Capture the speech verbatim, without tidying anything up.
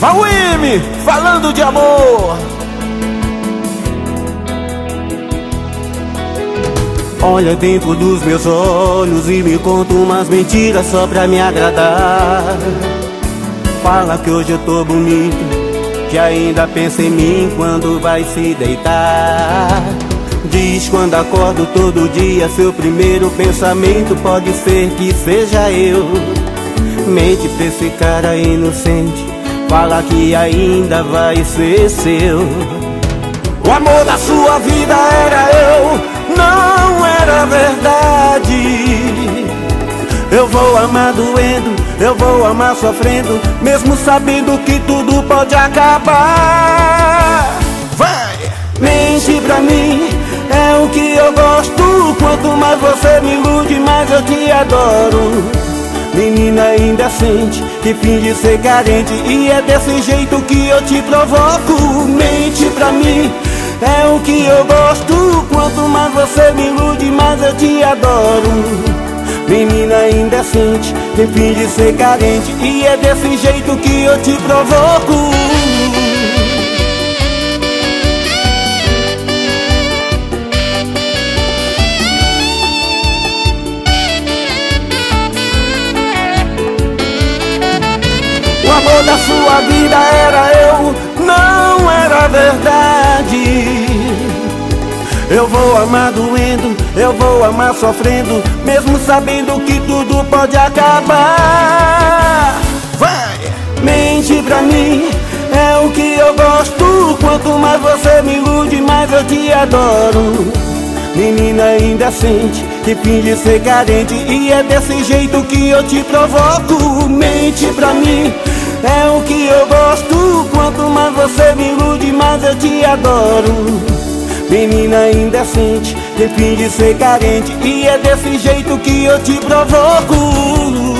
Auime, falando de amor. Olha dentro dos meus olhos e me conta umas mentiras só pra me agradar. Fala que hoje eu tô bonito, que ainda pensa em mim quando vai se deitar. Diz quando acordo todo dia, seu primeiro pensamento pode ser que seja eu. Mente pra esse cara inocente, fala que ainda vai ser seu. O amor da sua vida era eu, não era verdade. Eu vou amar doendo, eu vou amar sofrendo, mesmo sabendo que tudo pode acabar. Vai! Mente pra mim, é o que eu gosto. Quanto mais você me ilude, mais eu te adoro. Menina indecente, que finge ser carente, e é desse jeito que eu te provoco. Mente pra mim, é o que eu gosto. Quanto mais você me ilude, mais eu te adoro. Menina indecente, que finge ser carente, e é desse jeito que eu te provoco. O amor da sua vida era eu, não era verdade. Eu vou amar doendo, eu vou amar sofrendo, mesmo sabendo que tudo pode acabar. Vai! Mente pra mim, é o que eu gosto. Quanto mais você me ilude, mais eu te adoro. Menina indecente, que finge ser carente, e é desse jeito que eu te provoco. Mente pra mim, é o que eu gosto. Quanto mais você me ilude, mais eu te adoro. Menina indecente, que finge ser carente, e é desse jeito que eu te provoco.